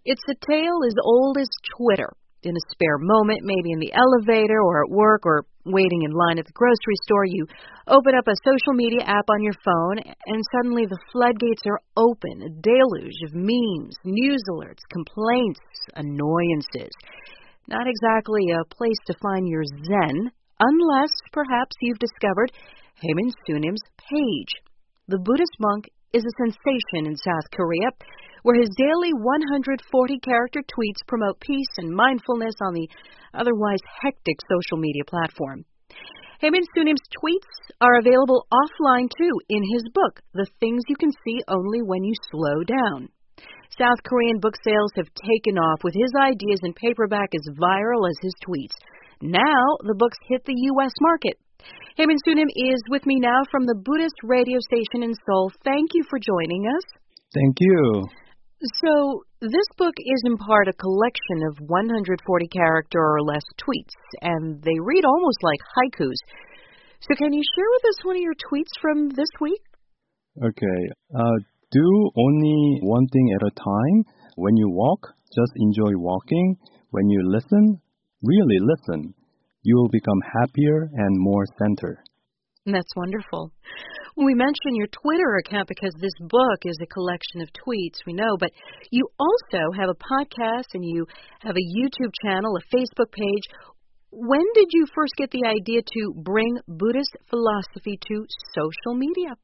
It's a tale as old as Twitter. In a spare moment, maybe in the elevator or at work or waiting in line at the grocery store, you open up a social media app on your phone and suddenly the floodgates are open, a deluge of memes, news alerts, complaints, annoyances. Not exactly a place to find your zen, unless perhaps you've discovered Haemin Sunim's page. The Buddhist monk is a sensation in South Korea, where his daily 140-character tweets promote peace and mindfulness on the otherwise hectic social media platform. Haemin Sunim's tweets are available offline, too, in his book, The Things You Can See Only When You Slow Down. South Korean book sales have taken off, with his ideas in paperback as viral as his tweets. Now, the books hit the U.S. market. Haemin Sunim is with me now from the Buddhist radio station in Seoul. Thank you for joining us. Thank you. So, this book is in part a collection of 140-character or less tweets, and they read almost like haikus. So can you share with us one of your tweets from this week? Okay. Do only one thing at a time. When you walk, just enjoy walking. When you listen, really listen. You will become happier and more centered. That's wonderful. We mention your Twitter account because this book is a collection of tweets, we know, but you also have a podcast and you have a YouTube channel, a Facebook page. When did you first get the idea to bring Buddhist philosophy to social media?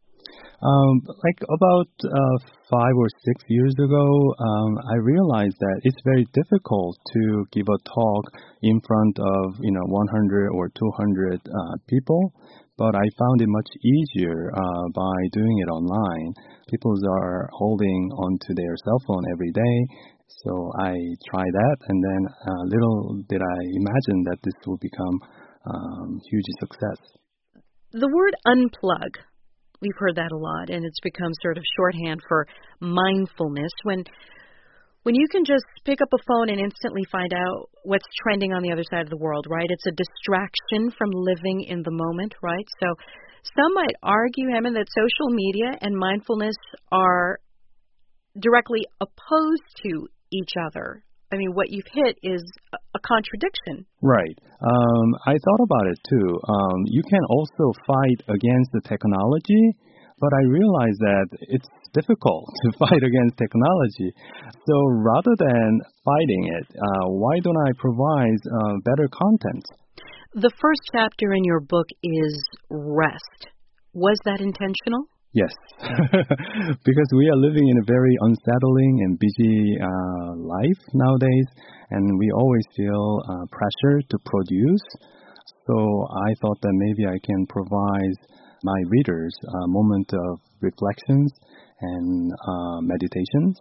About 5 or 6 years ago, I realized that it's very difficult to give a talk in front of 100 or 200 people. But I found it much easier by doing it online. People are holding onto their cell phone every day, so I tried that, and then little did I imagine that this will become huge success. The word unplug, we've heard that a lot, and it's become sort of shorthand for mindfulness. When you can just pick up a phone and instantly find out what's trending on the other side of the world, right? It's a distraction from living in the moment, right? So some might argue, Haemin, that social media and mindfulness are directly opposed to each other. I mean, what you've hit is a contradiction. Right. I thought about it, too. You can also fight against the technology, but I realized that it's difficult to fight against technology. So rather than fighting it, why don't I provide better content? The first chapter in your book is rest. Was that intentional? Yes, because we are living in a very unsettling and busy life nowadays, and we always feel pressure to produce. So I thought that maybe I can provide my readers a moment of reflections and meditations.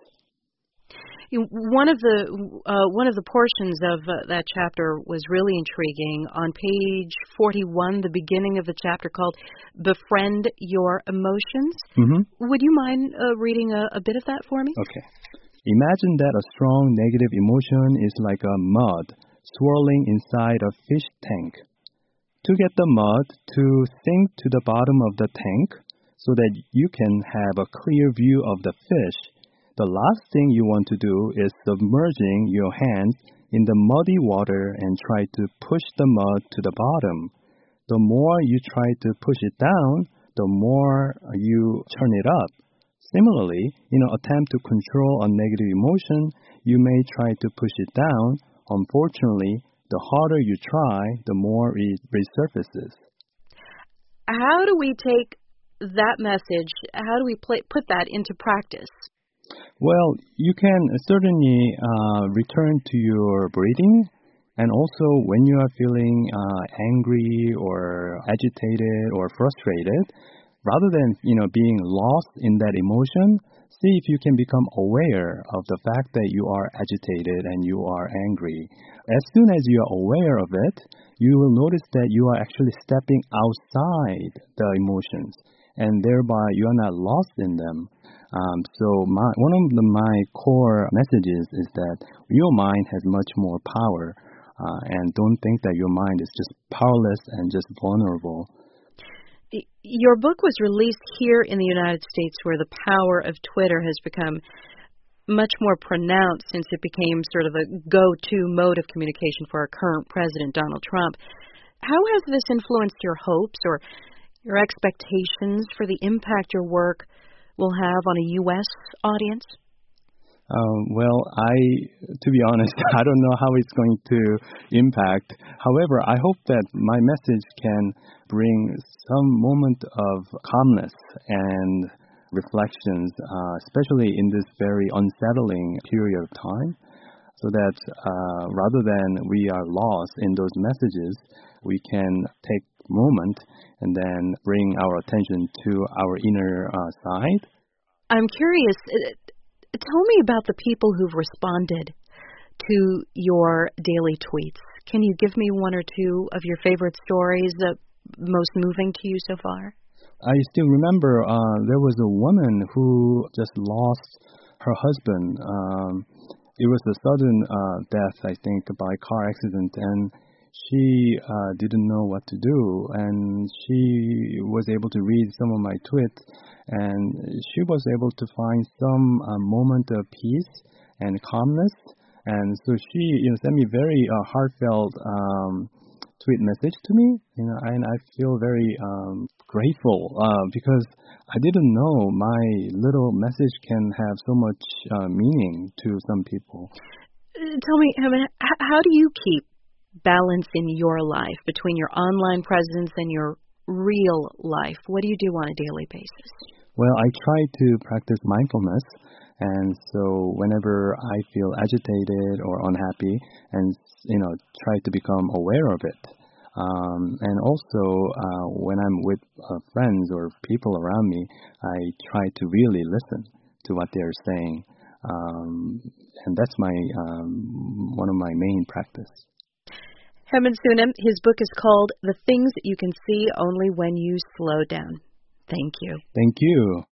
One of the portions of that chapter was really intriguing. On page 41, the beginning of the chapter called "Befriend Your Emotions." Mm-hmm. Would you mind reading a bit of that for me? Okay. Imagine that a strong negative emotion is like a mud swirling inside a fish tank. To get the mud to sink to the bottom of the tank so that you can have a clear view of the fish, the last thing you want to do is submerging your hands in the muddy water and try to push the mud to the bottom. The more you try to push it down, the more you turn it up. Similarly, in an attempt to control a negative emotion, you may try to push it down. Unfortunately, the harder you try, the more it resurfaces. How do we take that message, how do we put that into practice? Well, you can certainly return to your breathing, and also when you are feeling angry or agitated or frustrated, rather than being lost in that emotion, see if you can become aware of the fact that you are agitated and you are angry. As soon as you are aware of it, you will notice that you are actually stepping outside the emotions, and thereby you are not lost in them. So one of my core messages is that your mind has much more power, and don't think that your mind is just powerless and just vulnerable. Your book was released here in the United States, where the power of Twitter has become much more pronounced since it became sort of a go-to mode of communication for our current president, Donald Trump. How has this influenced your hopes or your expectations for the impact your work will have on a U.S. audience? To be honest, I don't know how it's going to impact. However, I hope that my message can bring some moment of calmness and reflections, especially in this very unsettling period of time, so that rather than we are lost in those messages, we can take a moment and then bring our attention to our inner side. I'm curious. Tell me about the people who've responded to your daily tweets. Can you give me one or two of your favorite stories, most moving to you so far? I still remember there was a woman who just lost her husband. It was a sudden death, I think, by car accident, and she didn't know what to do, and she was able to read some of my tweets, and she was able to find some moment of peace and calmness, and so she sent me very heartfelt tweet message to me, and I feel very grateful because I didn't know my little message can have so much meaning to some people. Tell me, how do you keep balance in your life between your online presence and your real life? What do you do on a daily basis? Well, I try to practice mindfulness, and so whenever I feel agitated or unhappy, and try to become aware of it. And also, when I'm with friends or people around me, I try to really listen to what they're saying, and that's my one of my main practice. Haemin Sunim, his book is called The Things That You Can See Only When You Slow Down. Thank you. Thank you.